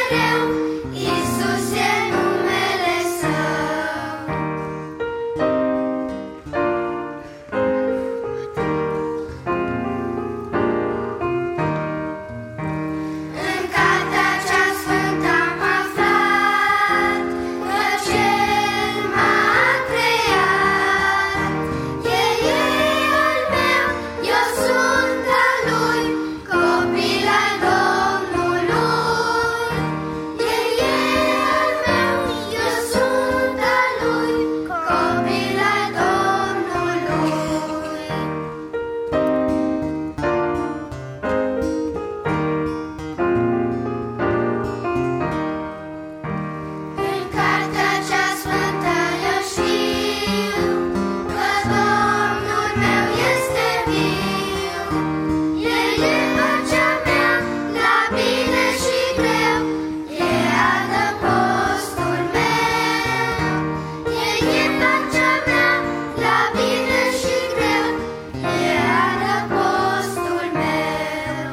mereu, Iisus e numele Său. În cartea cea sfântă am aflat că Cel m-a creat. El e al meu, eu sunt al Lui, copil al Domnului. El e al meu, eu sunt al Lui, copil al Domnului. În cartea cea sfântă eu știu că Domnul meu este viu. El e pacea mea la bine și greu, e adăpostul meu. El e pacea mea la bine și greu, e adăpostul meu.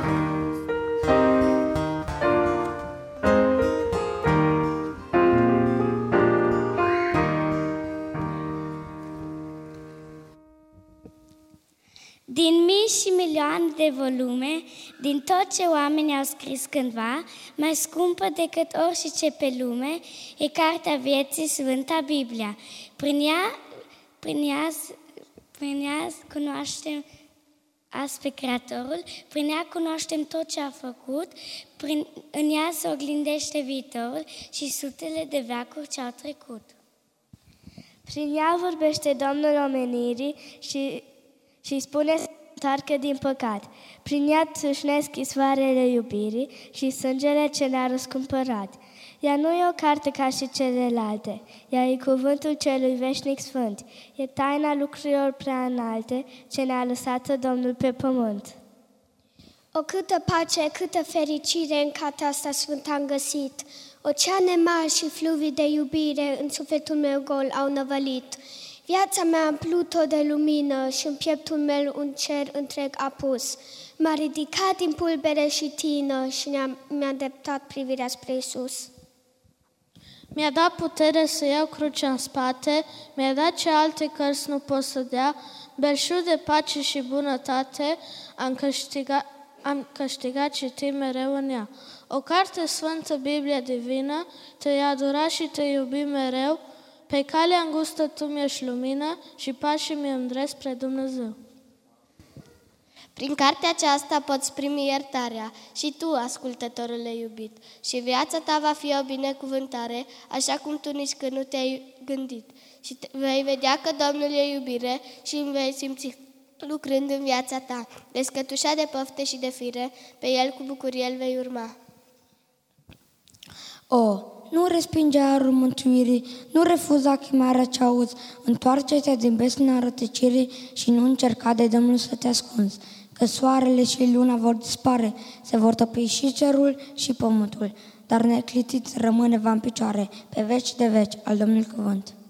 Din mii și milioane de volume, din tot ce oamenii au scris cândva, mai scumpă decât orice pe lume, e Cartea Vieții, Sfânta Biblia. Prin ea cunoaștem azi pe Creatorul, prin ea cunoaștem tot ce a făcut, în ea se oglindește viitorul și sutele de veacuri ce au trecut. Prin ea vorbește Domnul omenirii și spune să întoarcă din păcat. Prin ea țâșnesc izvoarele iubirii și sângele ce ne-a răscumpărat. Ea nu e o carte ca și celelalte, ea e cuvântul celui veșnic sfânt, e taina lucrurilor prea înalte ce ne-a lăsat Domnul pe pământ. O câtă pace, câtă fericire în cartea asta sfântă am găsit. Oceane mari și fluvii de iubire în sufletul meu gol au năvălit. Viața mea a umplut-o de lumină și în pieptul meu un cer întreg a pus. M-a ridicat din pulbere și tină și mi-a îndreptat privirea spre Iisus. Mi-a dat putere să iau crucea în spate, mi-a dat ce alte cărți nu pot să dea, belșug de pace și bunătate, am câștigat citim mereu în ea. O carte sfântă, Biblia divină, te-i adura și te iubi mereu, pe calea îngustă tu mi-ești lumină și pașii mi îndrept spre Dumnezeu. Prin cartea aceasta poți primi iertarea și tu, ascultătorule iubit, și viața ta va fi o binecuvântare, așa cum tu nici când nu te-ai gândit. Și vei vedea că Domnul e iubire și îmi vei simți lucrând în viața ta. Descătușat de pofte și de fire, pe El cu bucurie îl vei urma. O, nu respinge arul mântuirii, nu refuza chemarea ce auzi, întoarce-te din besnea rătăcirii și nu încerca de Domnul să te ascunzi, că soarele și luna vor dispare, se vor topi și cerul și pământul, dar neclitit rămâne va în picioare, pe veci de veci, al Domnului cuvânt.